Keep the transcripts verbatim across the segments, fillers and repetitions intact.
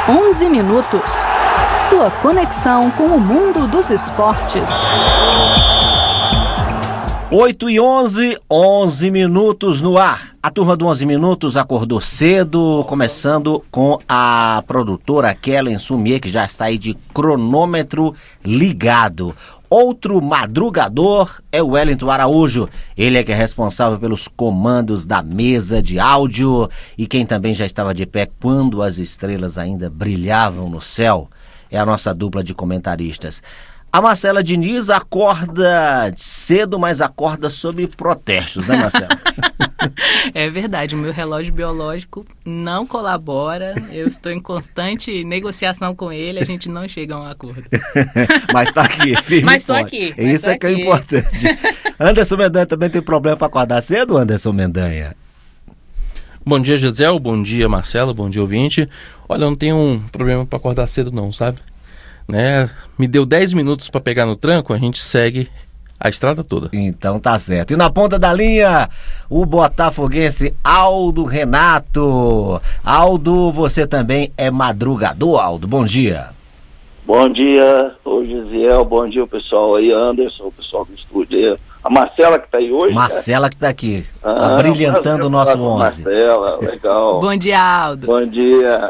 onze minutos. Sua conexão com o mundo dos esportes. oito e onze, onze minutos no ar. A turma do onze minutos acordou cedo, começando com a produtora Kellen Sumier, que já está aí de cronômetro ligado. Outro madrugador é o Wellington Araújo. Ele é que é responsável pelos comandos da mesa de áudio e quem também já estava de pé quando as estrelas ainda brilhavam no céu é a nossa dupla de comentaristas. A Marcela Diniz acorda cedo, mas acorda sob protestos, né, Marcela? É verdade, o meu relógio biológico não colabora, eu estou em constante negociação com ele, a gente não chega a um acordo. Mas está aqui, firme. Mas estou aqui. Mas Isso tô é que aqui. é importante. Anderson Mendanha também tem problema para acordar cedo, Anderson Mendanha? Bom dia, Gisele, bom dia, Marcelo, bom dia, ouvinte. Olha, eu não tenho um problema para acordar cedo não, sabe? Né? Me deu dez minutos para pegar no tranco, a gente segue a estrada toda. Então tá certo. E na ponta da linha, o botafoguense Aldo Renato. Aldo, você também é madrugador, Aldo. Bom dia. Bom dia, ô Gisiel, bom dia o pessoal aí, Anderson, o pessoal do estúdio aí. A Marcela que tá aí hoje? Marcela que tá aqui, Ah, abrilhantando o nosso onze. Marcela, legal. Bom dia, Aldo. Bom dia.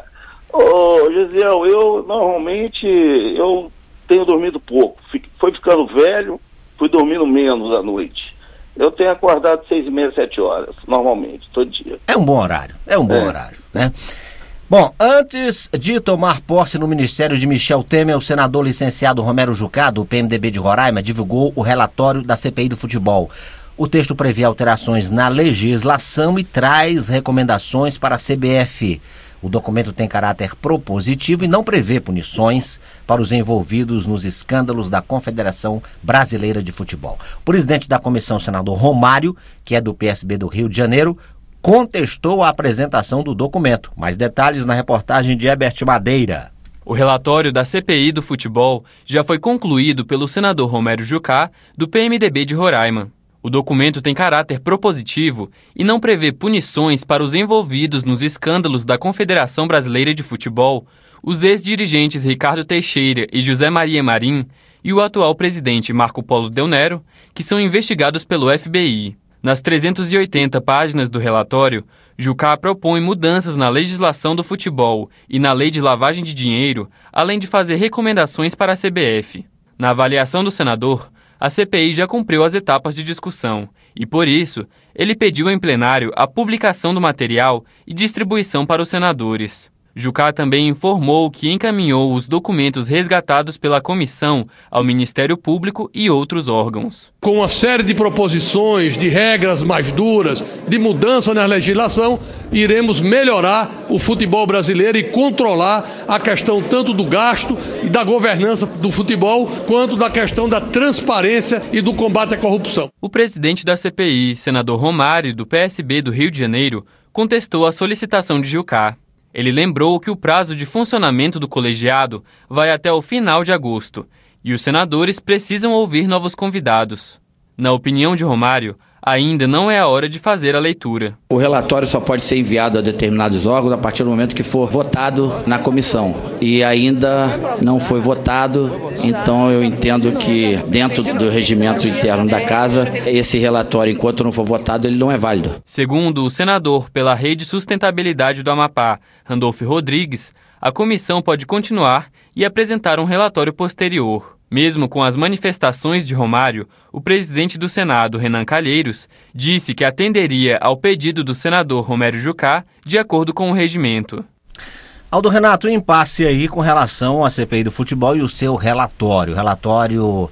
Ô, Gisiel, eu normalmente eu tenho dormido pouco. Fico, foi ficando velho, fui dormindo menos à noite. Eu tenho acordado seis e meia, sete horas, normalmente, todo dia. É um bom horário, é um bom É. horário, né? Bom, antes de tomar posse no ministério de Michel Temer, o senador licenciado Romero Jucá, do P M D B de Roraima, divulgou o relatório da C P I do futebol. O texto prevê alterações na legislação e traz recomendações para a C B F. O documento tem caráter propositivo e não prevê punições para os envolvidos nos escândalos da Confederação Brasileira de Futebol. O presidente da comissão, senador Romário, que é do P S B do Rio de Janeiro, contestou a apresentação do documento. Mais detalhes na reportagem de Herbert Madeira. O relatório da C P I do futebol já foi concluído pelo senador Romero Jucá, do P M D B de Roraima. O documento tem caráter propositivo e não prevê punições para os envolvidos nos escândalos da Confederação Brasileira de Futebol, os ex-dirigentes Ricardo Teixeira e José Maria Marim e o atual presidente Marco Polo Del Nero, que são investigados pelo F B I. Nas trezentas e oitenta páginas do relatório, Jucá propõe mudanças na legislação do futebol e na lei de lavagem de dinheiro, além de fazer recomendações para a C B F. Na avaliação do senador, a C P I já cumpriu as etapas de discussão e, por isso, ele pediu em plenário a publicação do material e distribuição para os senadores. Jucá também informou que encaminhou os documentos resgatados pela comissão ao Ministério Público e outros órgãos. Com uma série de proposições, de regras mais duras, de mudança na legislação, iremos melhorar o futebol brasileiro e controlar a questão tanto do gasto e da governança do futebol, quanto da questão da transparência e do combate à corrupção. O presidente da C P I, senador Romário, do P S B do Rio de Janeiro, contestou a solicitação de Jucá. Ele lembrou que o prazo de funcionamento do colegiado vai até o final de agosto e os senadores precisam ouvir novos convidados. Na opinião de Romário, ainda não é a hora de fazer a leitura. O relatório só pode ser enviado a determinados órgãos a partir do momento que for votado na comissão. E ainda não foi votado, então eu entendo que dentro do regimento interno da casa, esse relatório, enquanto não for votado, ele não é válido. Segundo o senador pela Rede Sustentabilidade do Amapá, Randolfo Rodrigues, a comissão pode continuar e apresentar um relatório posterior. Mesmo com as manifestações de Romário, o presidente do Senado, Renan Calheiros, disse que atenderia ao pedido do senador Romero Jucá de acordo com o regimento. Aldo Renato, um impasse aí com relação à C P I do futebol e o seu relatório. O relatório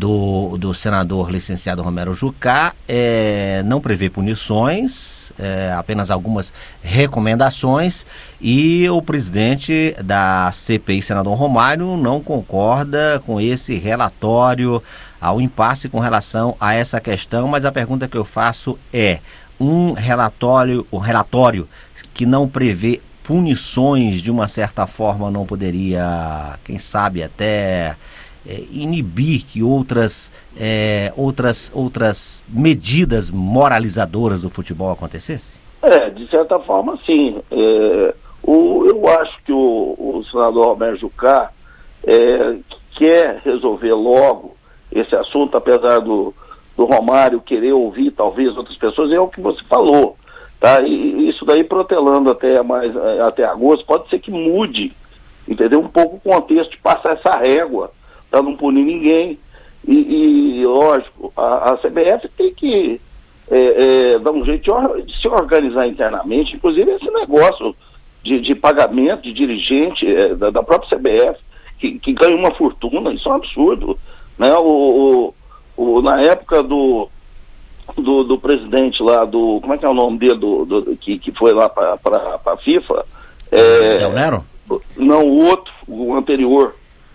do, do senador licenciado Romero Jucá é, não prevê punições, é, apenas algumas recomendações, e o presidente da C P I, senador Romário, não concorda com esse relatório. Há um impasse com relação a essa questão, mas a pergunta que eu faço é: um relatório, um relatório que não prevê punições, de uma certa forma, não poderia, quem sabe, até é, inibir que outras, é, outras, outras medidas moralizadoras do futebol acontecessem? É, de certa forma, sim. É, o, eu acho que o, o senador Roberto Jucá é, quer resolver logo esse assunto, apesar do, do Romário querer ouvir talvez outras pessoas, é o que você falou, tá? E isso daí protelando até, mais, até agosto, pode ser que mude, entendeu? Um pouco o contexto de passar essa régua para não punir ninguém. E, e lógico, a, a C B F tem que é, é, dar um jeito de, or, de se organizar internamente, inclusive esse negócio de, de pagamento de dirigente é, da, da própria C B F, que, que ganha uma fortuna, isso é um absurdo, né? O, o, o, na época do, do, do presidente lá, do, como é que é o nome dele, do, do, que, que foi lá para a FIFA? É, Del Nero? Não, o outro, o anterior.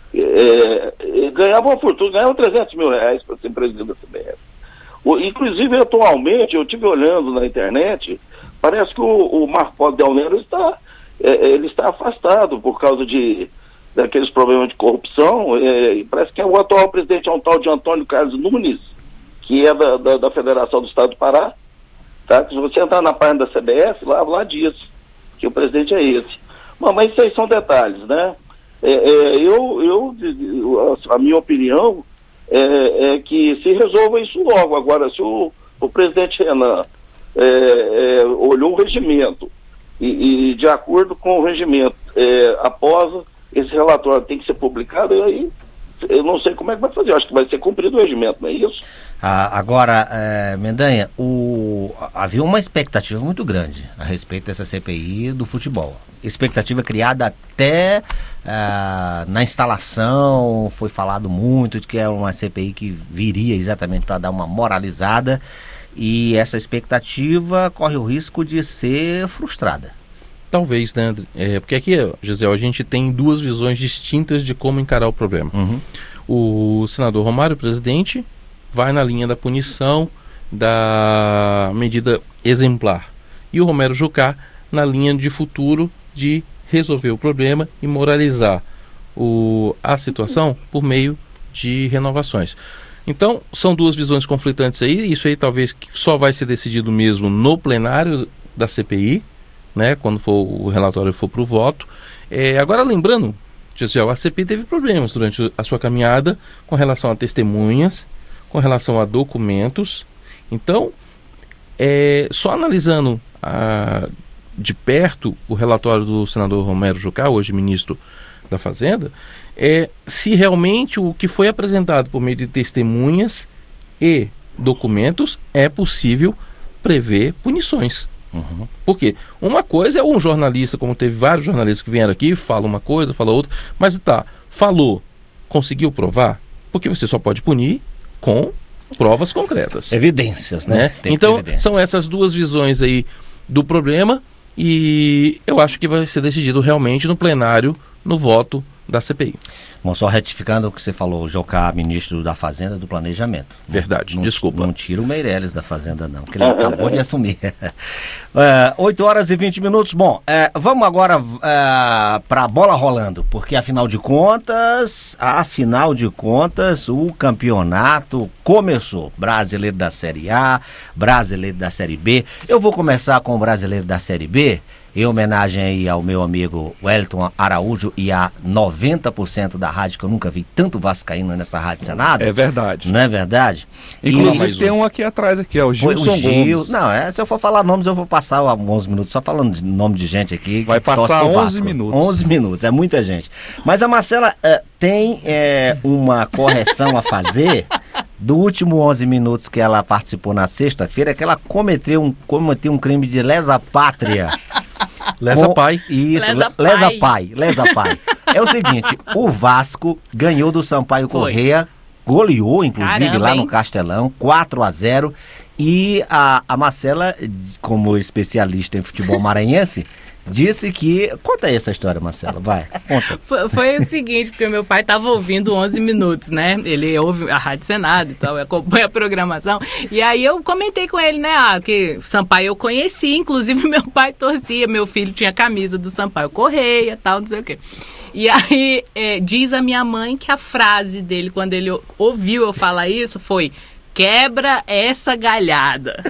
É, ganhava uma fortuna, ganhava trezentos mil reais para ser presidente da C B F. O, inclusive, atualmente, eu estive olhando na internet, parece que o, o Marco Del Nero está, é, ele está afastado por causa de daqueles problemas de corrupção. É, parece que o atual presidente é um tal de Antônio Carlos Nunes, que é da, da, da Federação do Estado do Pará. Tá? Se você entrar na página da C B F, lá, lá diz que o presidente é esse. Bom, mas isso aí são detalhes, né? É, é, eu, eu, a minha opinião é, é que se resolva isso logo. Agora, se o, o presidente Renan é, é, olhou o regimento e, e de acordo com o regimento, é, após esse relatório tem que ser publicado, e aí eu não sei como é que vai fazer. Eu acho que vai ser cumprido o regimento, não é isso? Ah, agora, é, Mendanha, o, havia uma expectativa muito grande a respeito dessa C P I do futebol. Expectativa criada até ah, na instalação, foi falado muito de que é uma C P I que viria exatamente para dar uma moralizada, e essa expectativa corre o risco de ser frustrada. Talvez, né? É, porque aqui, Gisele, a gente tem duas visões distintas de como encarar o problema. Uhum. O senador Romário, presidente, vai na linha da punição, da medida exemplar. E o Romero Jucá na linha de futuro de resolver o problema e moralizar o, a situação por meio de renovações. Então, são duas visões conflitantes aí. Isso aí talvez só vai ser decidido mesmo no plenário da C P I, né, quando for, o relatório for para o voto. É, agora, lembrando, Gisele, a C P I teve problemas durante a sua caminhada com relação a testemunhas, com relação a documentos. Então, é, só analisando a, de perto o relatório do senador Romero Jucá, hoje ministro da Fazenda, é, se realmente o que foi apresentado por meio de testemunhas e documentos é possível prever punições. Uhum. Porque uma coisa é um jornalista, como teve vários jornalistas que vieram aqui, fala uma coisa, fala outra, mas tá, falou, conseguiu provar? Porque você só pode punir com provas concretas. Evidências, né? né? Tem então, evidências. São essas duas visões aí do problema, e eu acho que vai ser decidido realmente no plenário, no voto da C P I. Bom, só retificando o que você falou, Jucá, ministro da Fazenda, do Planejamento. Verdade, não, desculpa. Não tira o Meirelles da Fazenda, não, porque ele acabou de assumir. É, oito horas e vinte minutos. Bom, é, vamos agora é, para a bola rolando, porque afinal de contas, afinal de contas, o campeonato começou. Brasileiro da Série A, brasileiro da Série B. Eu vou começar com o brasileiro da Série B, em homenagem aí ao meu amigo Wellington Araújo e a noventa por cento da rádio, que eu nunca vi tanto vascaíno nessa Rádio Senado. É verdade. Não é verdade? Inclusive e... tem um aqui atrás, aqui, ó, o Gilson o Gil... Gomes. Não, é, se eu for falar nomes, eu vou passar onze minutos só falando de nome de gente aqui. Vai passar onze minutos. onze minutos, é muita gente. Mas a Marcela é, tem é, uma correção a fazer do último onze minutos que ela participou na sexta-feira, que ela cometeu um, cometeu um crime de lesa pátria. Lesa Com... pai. Isso, lesa, lesa pai. pai. Lesa pai. É o seguinte, o Vasco ganhou do Sampaio Foi. Corrêa, goleou inclusive Caramba, lá no hein? Castelão, quatro a zero. E a, a Marcela, como especialista em futebol maranhense, disse que... Conta aí essa história, Marcela, vai, conta. Foi, foi o seguinte, porque meu pai estava ouvindo onze minutos, né? Ele ouve a Rádio Senado e tal, acompanha a programação. E aí eu comentei com ele, né? Ah, que o Sampaio eu conheci, inclusive meu pai torcia, meu filho tinha camisa do Sampaio Correia e tal, não sei o quê. E aí é, diz a minha mãe que a frase dele, quando ele ouviu eu falar isso, foi: quebra essa galhada.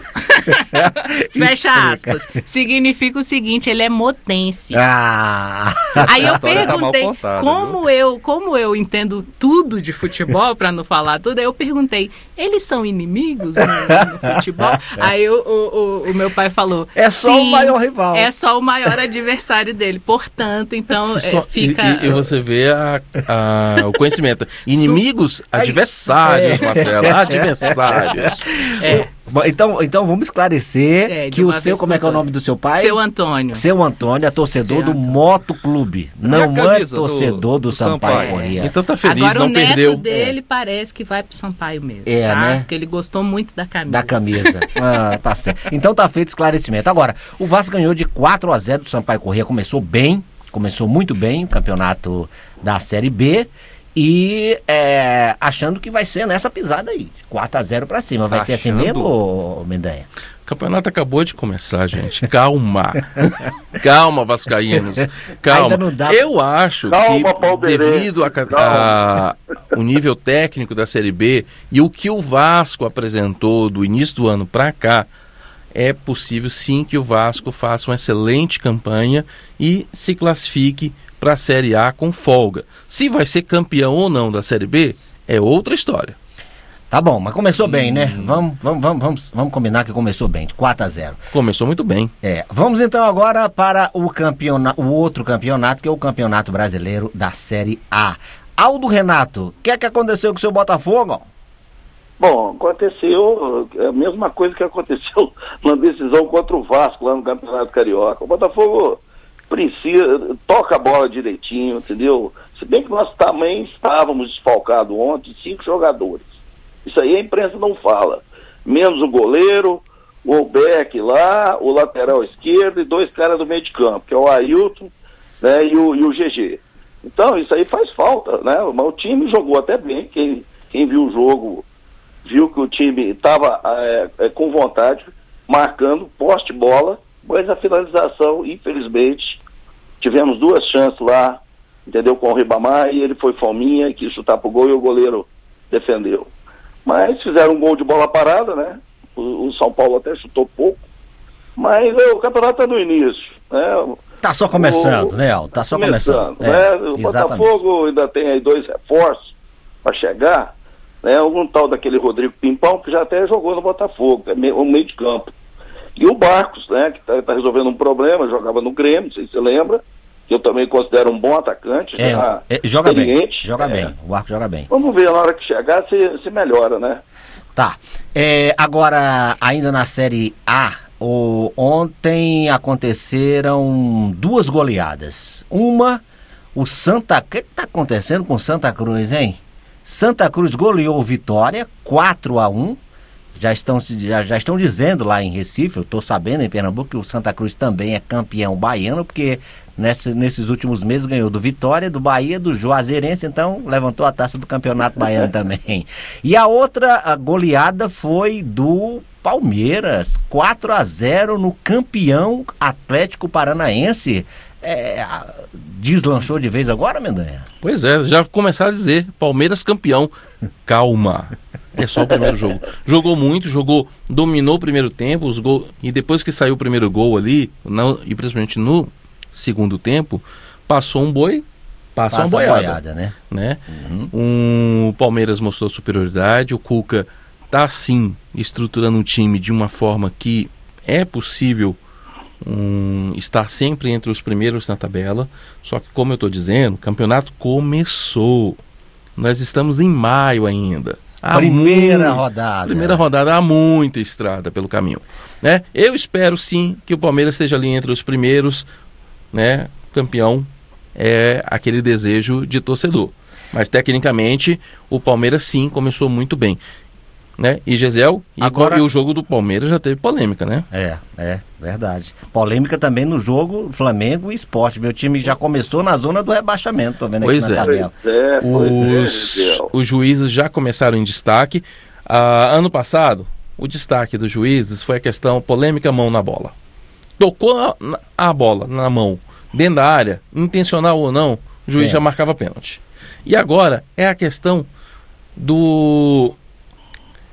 Fecha aspas. Significa o seguinte, ele é motense. Ah. Aí eu história tá perguntei, mal contada, como eu, como eu entendo tudo de futebol, pra não falar tudo, aí eu perguntei, eles são inimigos no, no futebol? Aí o, o, o, o meu pai falou, É só sim, o maior rival. é só o maior adversário dele. Portanto, então, é, Só- fica... e, e- e você vê a- a- o conhecimento. Inimigos, adversários, É. Marcelo. Adversários. É, Bom, Então, então vamos esclarecer É, de que o uma seu, vez como é por que é o todas. nome do seu pai? Seu Antônio. Seu Antônio é torcedor Seu do Antônio. Moto Clube. Não a é camisa do- torcedor do, do Sampaio Sampaio? Corrêa. Então tá feliz, Agora não o neto perdeu. dele parece que vai pro Sampaio mesmo. É, tá? né? Porque ele gostou muito da camisa. Da camisa. Ah, tá certo. Então tá feito o esclarecimento. Agora, o Vasco ganhou de quatro a zero do Sampaio Corrêa. Começou bem, começou muito bem o campeonato da Série B. E é, achando que vai ser nessa pisada aí. quatro a zero pra cima. Vai ser assim Achando? mesmo, ô, Mendanha? O campeonato acabou de começar, gente. Calma. Calma, vascaínos. Calma. Ainda não dá- Eu acho Calma, que Palmeirense. devido a, Calma. a- o nível técnico da Série B e o que o Vasco apresentou do início do ano para cá, é possível sim que o Vasco faça uma excelente campanha e se classifique para a Série A com folga. Se vai ser campeão ou não da Série B, é outra história. Tá bom, mas começou bem, né? Vamos, vamos, vamos, vamos, vamos combinar que começou bem, de quatro a zero. Começou muito bem. É, vamos então agora para o, campeona- o outro campeonato, que é o Campeonato Brasileiro da Série A. Aldo Renato, o que é que aconteceu com o seu Botafogo? Bom, aconteceu a mesma coisa que aconteceu na decisão contra o Vasco lá no Campeonato Carioca. O Botafogo precisa, toca a bola direitinho, entendeu? Se bem que nós também estávamos desfalcados ontem, cinco jogadores. Isso aí a imprensa não fala. Menos o goleiro, o Olbeck lá, o lateral esquerdo e dois caras do meio de campo, que é o Ailton, né, e, o, e o G G. Então, isso aí faz falta, né? Mas o time jogou até bem. Quem, quem viu o jogo viu que o time estava é, é, com vontade, marcando, poste bola, mas a finalização, infelizmente, tivemos duas chances lá, entendeu, com o Ribamar, e ele foi fominha e quis chutar pro gol e o goleiro defendeu. Mas fizeram um gol de bola parada, né? O, o São Paulo até chutou pouco, mas é, o campeonato está no início, né? Tá só começando, O- né, Aldo? Tá só começando. né? É, O exatamente. Botafogo ainda tem aí dois reforços para chegar, né? Um tal daquele Rodrigo Pimpão, que já até jogou no Botafogo, é meio, um meio de campo. E o Barcos, né? Que está tá resolvendo um problema, jogava no Grêmio, não sei se você lembra, que eu também considero um bom atacante, É, já é, joga bem, experiente. joga É. bem, o Arco joga bem. Vamos ver na hora que chegar se, se melhora, né? Tá, é, agora ainda na Série A, o, ontem aconteceram duas goleadas. Uma, o Santa... O que tá acontecendo com Santa Cruz, hein? Santa Cruz goleou o Vitória, quatro a um. Já estão, se- já, já estão dizendo lá em Recife, eu estou sabendo em Pernambuco, que o Santa Cruz também é campeão baiano, porque nessa, nesses últimos meses ganhou do Vitória, do Bahia, do Juazeirense, então levantou a taça do Campeonato Baiano também. E a outra a goleada foi do Palmeiras, quatro a zero no campeão Atlético Paranaense. É, a- deslanchou de vez agora, Mendanha? Pois é, já começaram a dizer, Palmeiras campeão. Calma, é só o primeiro jogo. Jogou muito, jogou, dominou o primeiro tempo, os gol, e depois que saiu o primeiro gol ali, não, e principalmente no segundo tempo, passou um boi, passa, Passa uma a boiada. boiada, né? Né? Uhum. Um, o Palmeiras mostrou superioridade, o Cuca tá sim estruturando um time de uma forma que é possível um, estar sempre entre os primeiros na tabela, só que como eu estou dizendo, o campeonato começou, nós estamos em maio ainda. Há Primeira muito- rodada. Primeira rodada, há muita estrada pelo caminho, né? Eu espero sim que o Palmeiras esteja ali entre os primeiros, né? Campeão é aquele desejo de torcedor. Mas tecnicamente o Palmeiras sim começou muito bem, né? E Gisel, e Agora- e o jogo do Palmeiras já teve polêmica, né? É, é, verdade. Polêmica também no jogo Flamengo e Sport. Meu time já começou na zona do rebaixamento, tô vendo aqui Pois na é. tabela. Pois é, pois é, Os, Gisel. os juízes já começaram em destaque. Ah, ano passado, o destaque dos juízes foi a questão polêmica mão na bola. Tocou a, na- a bola na mão, dentro da área, intencional ou não, o juiz É. já marcava pênalti. E agora é a questão do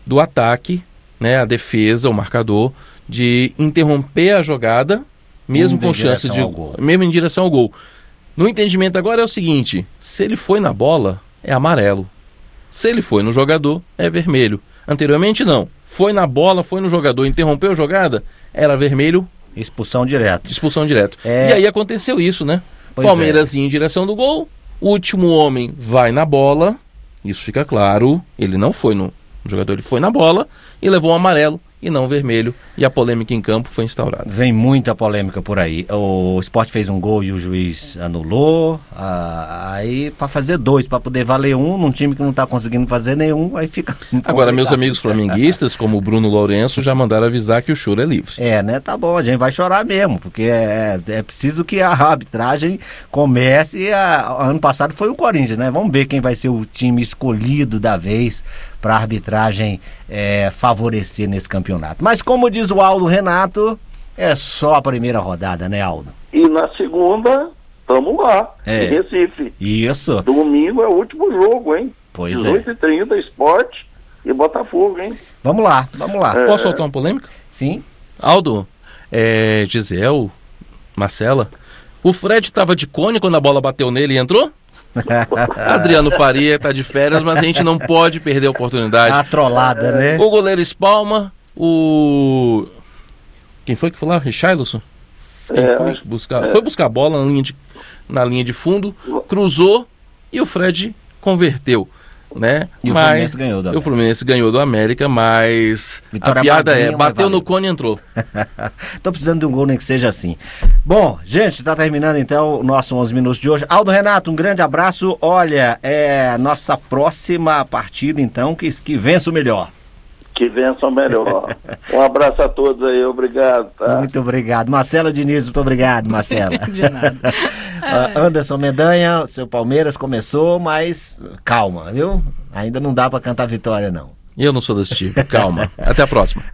do ataque, né, a defesa, o marcador, de interromper a jogada, mesmo com chance de mesmo em direção ao gol. No entendimento agora é o seguinte: se ele foi na bola, é amarelo. Se ele foi no jogador, é vermelho. Anteriormente não. Foi na bola, foi no jogador, interrompeu a jogada, era vermelho. Expulsão direto. Expulsão direto. É... E aí aconteceu isso, né? Pois Palmeiras é. ia em direção do gol, o último homem vai na bola, isso fica claro, ele não foi no, no jogador, ele foi na bola e levou um amarelo e não vermelho, e a polêmica em campo foi instaurada. Vem muita polêmica por aí. O Sport fez um gol e o juiz anulou, ah, aí para fazer dois, para poder valer um, num time que não tá conseguindo fazer nenhum, aí fica... Agora, meus amigos flamenguistas, como o Bruno Lourenço, já mandaram avisar que o choro é livre. É, né? Tá bom, a gente vai chorar mesmo, porque é, é preciso que a arbitragem comece. A, ano passado foi o Corinthians, né? Vamos ver quem vai ser o time escolhido da vez para a arbitragem é, favorecer nesse campeonato. Mas como diz o Aldo Renato, é só a primeira rodada, né, Aldo? E na segunda, estamos lá, É. em Recife. Isso. Domingo é o último jogo, hein? Pois dezoito e trinta, Sport e Botafogo, hein? Vamos lá, vamos lá. É. Posso soltar uma polêmica? Sim. Aldo, é, Gisele, Marcela, o Fred estava de cone quando a bola bateu nele e entrou? Adriano Faria está de férias, mas a gente não pode perder a oportunidade. A trollada, né? O goleiro espalma, o... Quem foi que foi lá? Richarlison? Quem É, foi buscar? Foi buscar a bola na linha, de, na linha de fundo, cruzou e o Fred converteu, né? E o mas, Fluminense ganhou do O Fluminense ganhou do América, mas Vitória a piada magrinha, é, mas bateu valeu. no cone e entrou. Tô precisando de um gol, nem que seja assim. Bom, gente, tá terminando então o nosso onze minutos de hoje. Aldo Renato, um grande abraço. Olha, é a nossa próxima partida, então, que, que vença o melhor. Que vençam melhor. Um abraço a todos aí, obrigado. Tá? Muito obrigado. Marcelo Diniz, muito obrigado, Marcela. De nada. Uh, Anderson Mendanha, seu Palmeiras começou, mas calma, viu? Ainda não dá pra cantar vitória, não. E eu não sou desse tipo, calma. Até a próxima.